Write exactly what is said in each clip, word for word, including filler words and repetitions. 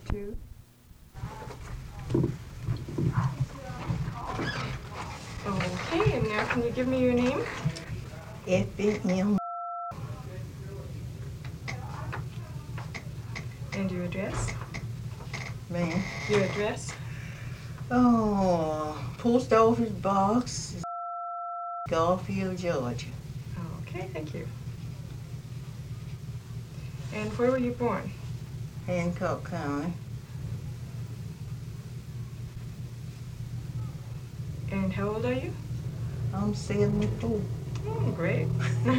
two. Okay, and now can you give me your name? Effie M. And your address? Man. Your address? Oh, post office box, Garfield, Georgia. Okay, thank you. And where were you born? Hancock County. And how old are you? I'm seventy-four. Oh, great.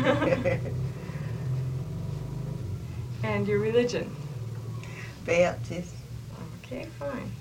And your religion? Baptist. Okay, fine.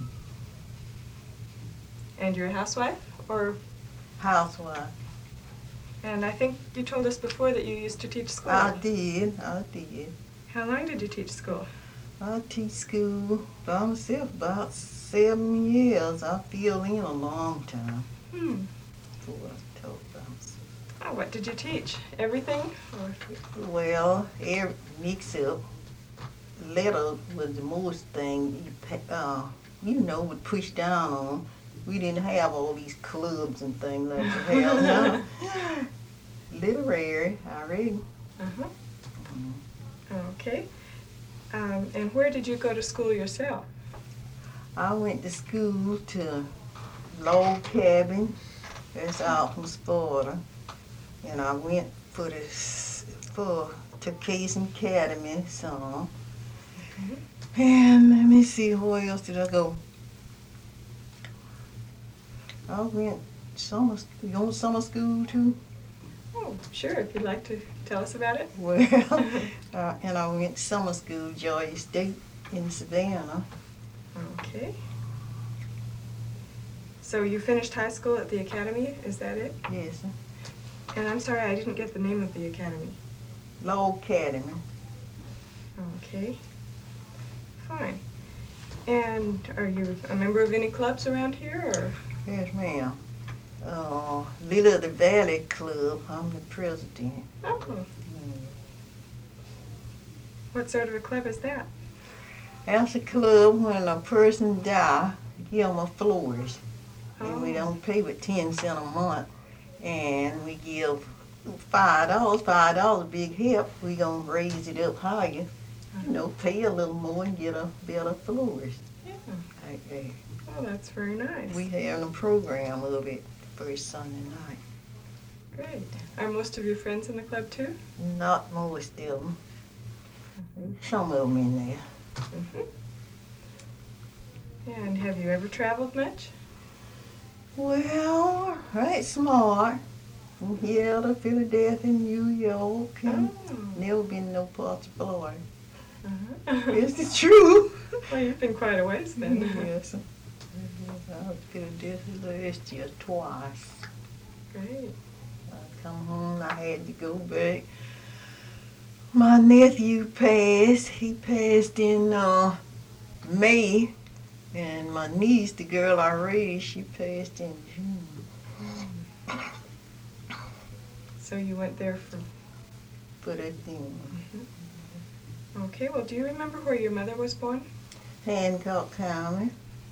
And you're a housewife, or? Housewife. And I think you told us before that you used to teach school. I did, I did. How long did you teach school? I teach school by myself about seven years. I feel in a long time. Hmm. Before I told by myself. Oh, what did you teach? Everything? Or? Well, every mix up. Letter was the most thing you, uh, you know, would push down on. We didn't have all these clubs and things like you have now. Literary, I read. Uh-huh. Mm-hmm. Okay. Um, and where did you go to school yourself? I went to school to Log Cabin. That's out from Sparta. And I went for the for to Case Academy some. Mm-hmm. And let me see, where else did I go? I went summer. You going to summer school too? Oh, sure. If you'd like to tell us about it. Well, uh, and I went to summer school, Georgia State in Savannah. Okay. So you finished high school at the academy, is that it? Yes. Sir. And I'm sorry, I didn't get the name of the academy. Log Academy. Okay. Fine. And are you a member of any clubs around here, or? Yes, ma'am. Uh, Lily of the Valley Club. I'm the president. Oh. Mm. What sort of a club is that? That's a club when a person die, give them a flourish. Oh. And we don't pay but ten cents a month. And we give five dollars. Five dollars big help. We gonna raise it up higher. You know, pay a little more and get a better flourish. Yeah. Like that. Oh, that's very nice. We have a program of it first Sunday night. Great. Are most of your friends in the club too? Not most of them. Mm-hmm. Some of them in there. Mm-hmm. And have you ever traveled much? Well, right smart. From here to Philadelphia, New York, and Oh. never been no parts of Florida. Uh-huh. It's the truth. Well, you've been quite a ways then. Yes. I was to Philadelphia last year twice. Great. I come home, I had to go back. My nephew passed. He passed in uh, May. And my niece, the girl I raised, she passed in June. So you went there for... For that thing. Mm-hmm. Okay, well, do you remember where your mother was born? Hancock County.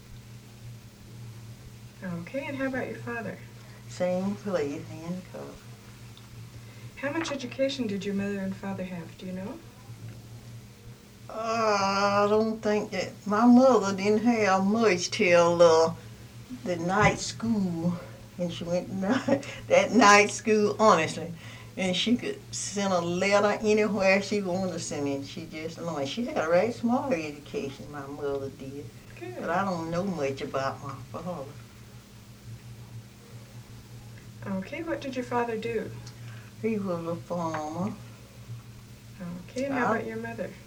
Okay, and how about your father? Same place, Hancock. How much education did your mother and father have, do you know? Uh, I don't think that my mother didn't have much till uh, the night school, and she went night, that night school honestly, and she could send a letter anywhere she wanted to send it. She just learned. She had a very small education. My mother did, Good. but I don't know much about my father. Okay, what did your father do? He was a farmer. Okay, and how I- about your mother?